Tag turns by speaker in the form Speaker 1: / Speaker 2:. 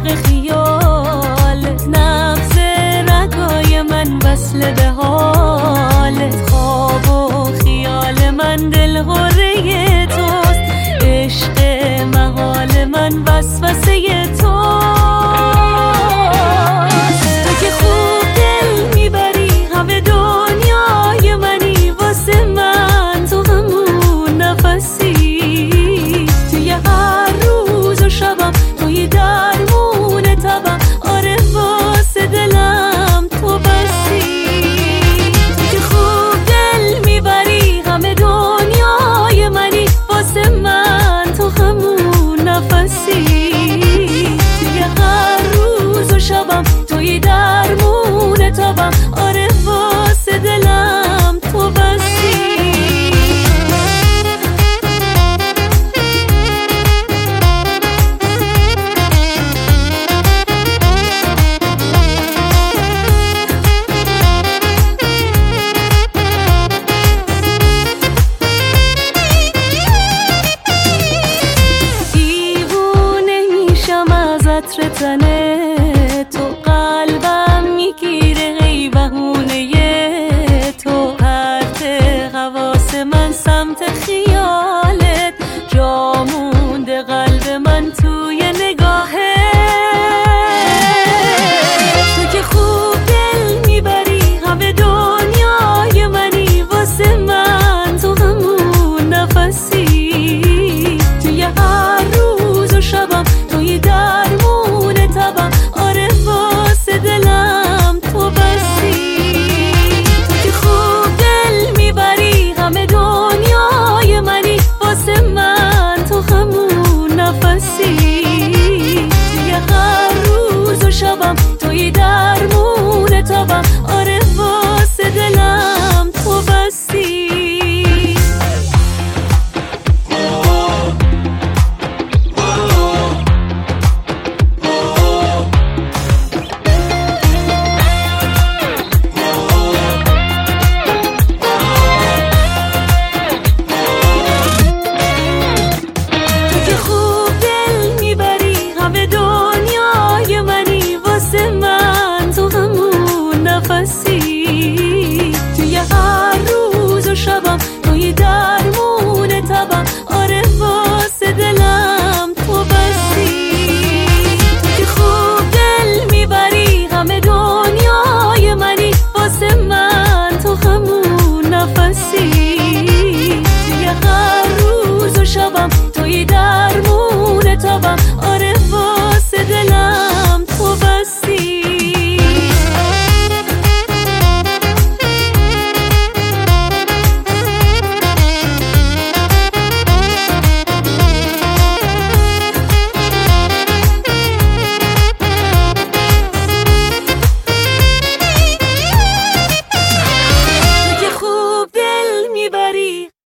Speaker 1: غرق خیال، نبض رگای من وصل به حالت. خواب و خیال من دلهوره توست، عشق محال من وسوسه توست. تو که خوب دل میبری همه دنیای منی، واسه من تو همون نفسی. توی هر روز و شبم توی درمون تبم، آره واسه دلم تو بسی. تو که خوب دل میبری همه دنیای منی، واسه من تو همون نفسی. توی هر روز و شبم توی درمون تبم، آره واسه دلم تو بسی. عطر تنه تو، قلبم میگیره ای بهونه تو. پرت حواس من سمت خیلی